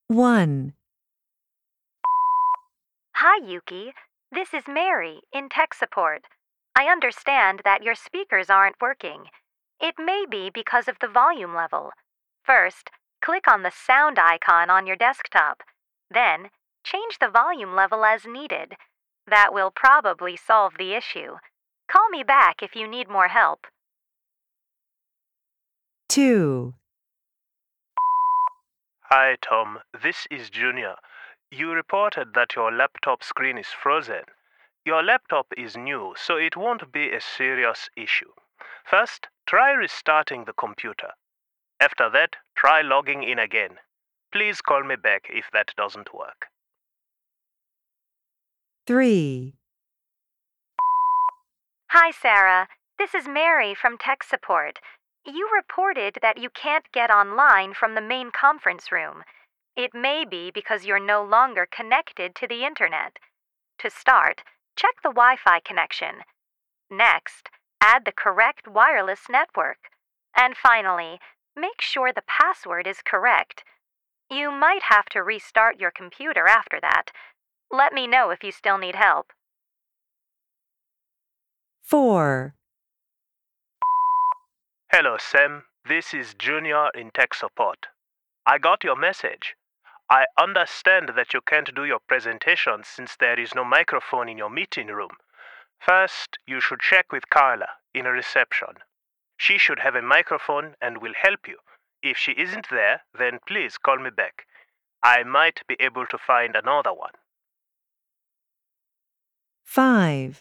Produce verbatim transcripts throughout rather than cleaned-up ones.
one. Hi, Yuki. This is Mary in tech support. I understand that your speakers aren't working. It may be because of the volume level. First, click on the sound icon on your desktop. Then, change the volume level as needed. That will probably solve the issue. Call me back if you need more help. two. Hi, Tom. This is Junior. You reported that your laptop screen is frozen. Your laptop is new, so it won't be a serious issue. First, try restarting the computer. After that, try logging in again. Please call me back if that doesn't work. three. Hi, Sarah. This is Mary from tech support. You reported that you can't get online from the main conference room. It may be because you're no longer connected to the internet. To start, check the Wi-Fi connection. Next, add the correct wireless network. And finally, make sure the password is correct. You might have to restart your computer after that. Let me know if you still need help. four. Hello, Sam. This is Junior in tech support. I got your message. I understand that you can't do your presentation since there is no microphone in your meeting room. First, you should check with Carla in a reception. She should have a microphone and will help you. If she isn't there, then please call me back. I might be able to find another one. five.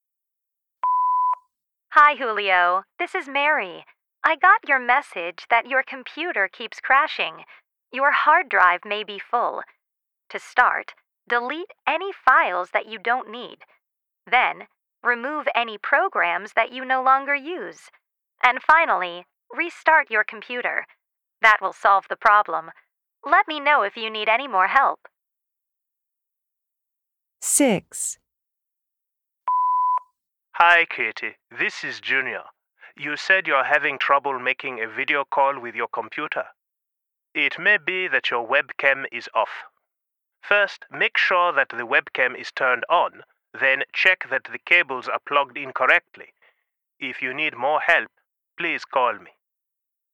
Hi, Julio. This is Mary. I got your message that your computer keeps crashing. Your hard drive may be full. To start, delete any files that you don't need. Then, remove any programs that you no longer use. And finally, restart your computer. That will solve the problem. Let me know if you need any more help. six. Hi, Katie. This is Junior. You said you're having trouble making a video call with your computer. It may be that your webcam is off. First, make sure that the webcam is turned on, then check that the cables are plugged in correctly. If you need more help, please call me.